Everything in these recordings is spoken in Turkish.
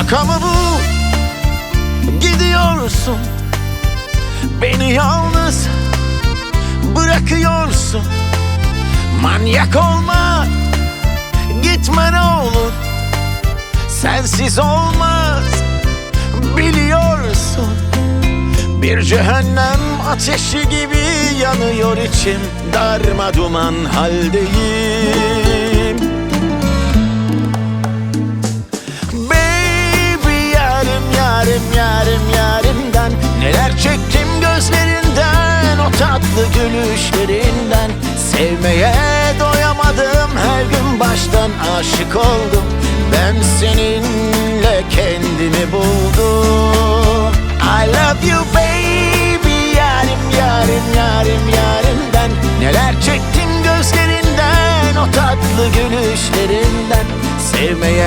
Şaka mı bu? Gidiyorsun, beni yalnız bırakıyorsun. Manyak olma, gitme ne olur. Sensiz olmaz, biliyorsun. Bir cehennem ateşi gibi yanıyor içim. Darmaduman haldeyim. Baby yarim yarim yarim yarimden, neler çektim gözlerinden, o tatlı gülüşlerinden. Sevmeye doyamadım, her gün baştan aşık oldum. Ben seninle kendimi buldum. I love you baby, yarim yarim yarim yarimden. Neler çektim gözlerinden, o tatlı gülüşlerinden. Sevmeye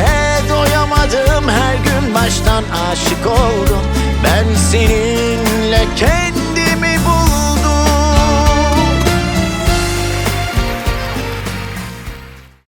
doyamadım, her gün baştan aşık oldum. Ben seninle kendim